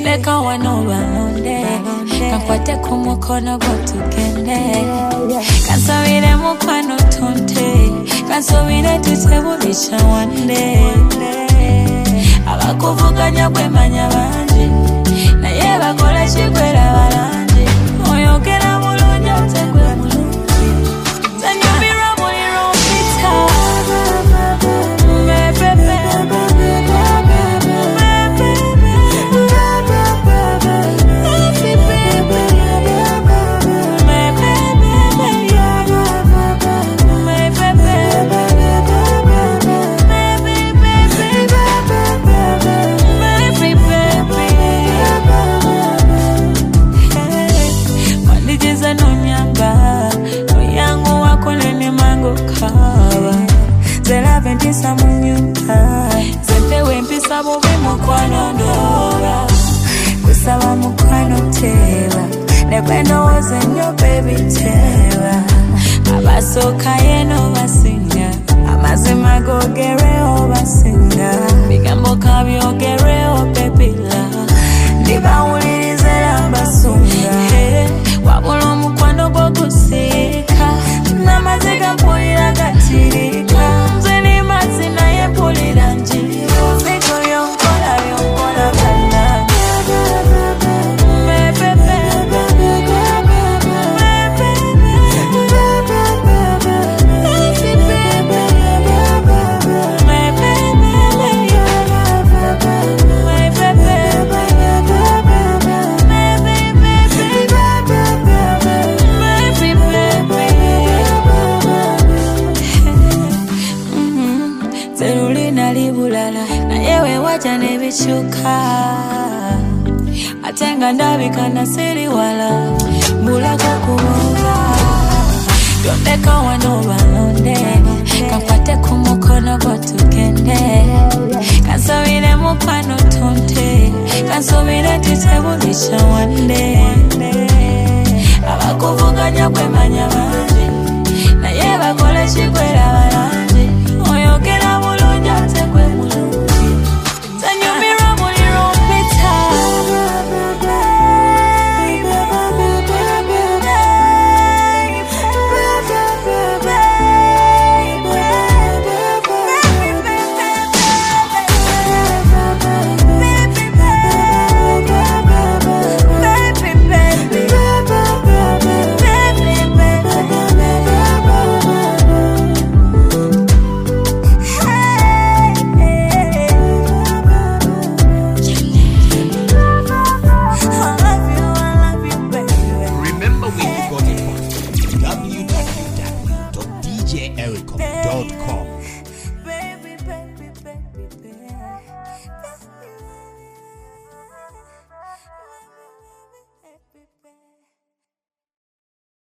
Tondeka wano balonde Kakwate kumukono go tugende Kansabire mukwano tunte Kansubire tutebulisha one day Abakuvuganya kwemanya banji Naye bakola kikwera balanji Oyogera mulungi otekwe mulungi Zanyumira muli rompita Mpisa munyumba Zempewe mpisa bubi mukwano ndora Kusaba mukwano teba Nependo woze nyo baby teba Abasoka yeno basinga Amazima gogereo basinga Bigambo kabyogereo baby la Ndiba ulirizela basunga Wabula mukwano gogusika Namazega mpulira gatirika Zina ye pulira njiro Siko yonkola bana Nebichuka Atenga ndabika na siri wala Mbulako kumunga Tondeka wano balonde Kakwate kumukono go tugende Kansubire mukwano tunte Kansubire tutebulisha one day Abakuvuganya kwemanya banji Naye bakola kikwera